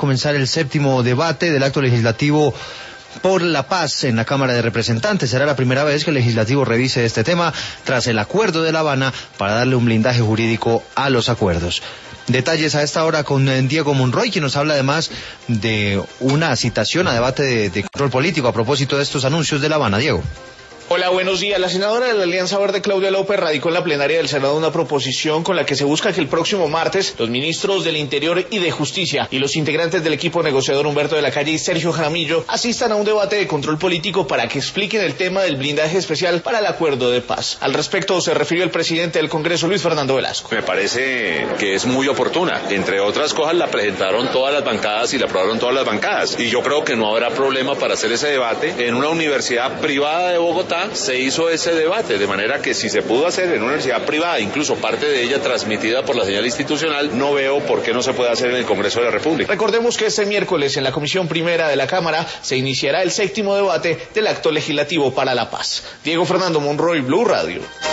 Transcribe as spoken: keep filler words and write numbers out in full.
comenzar el séptimo debate del acto legislativo por la paz en la Cámara de Representantes. Será la primera vez que el legislativo revise este tema tras el acuerdo de La Habana para darle un blindaje jurídico a los acuerdos. Detalles a esta hora con Diego Monroy, quien nos habla además de una citación a debate de, de control político a propósito de estos anuncios de La Habana. Diego. Hola, buenos días. La senadora de la Alianza Verde, Claudia López, radicó en la plenaria del Senado una proposición con la que se busca que el próximo martes los ministros del Interior y de Justicia y los integrantes del equipo negociador Humberto de la Calle y Sergio Jaramillo asistan a un debate de control político para que expliquen el tema del blindaje especial para el acuerdo de paz. Al respecto se refirió el presidente del Congreso, Luis Fernando Velasco. Me parece que es muy oportuna. Entre otras cosas la presentaron todas las bancadas y la aprobaron todas las bancadas. Y yo creo que no habrá problema para hacer ese debate. En una universidad privada de Bogotá se hizo ese debate, de manera que si se pudo hacer en una universidad privada, incluso parte de ella transmitida por la señal institucional, no veo por qué no se puede hacer en el Congreso de la República. Recordemos que este miércoles en la Comisión Primera de la Cámara se iniciará el séptimo debate del acto legislativo para la paz. Diego Fernando Monroy, Blue Radio.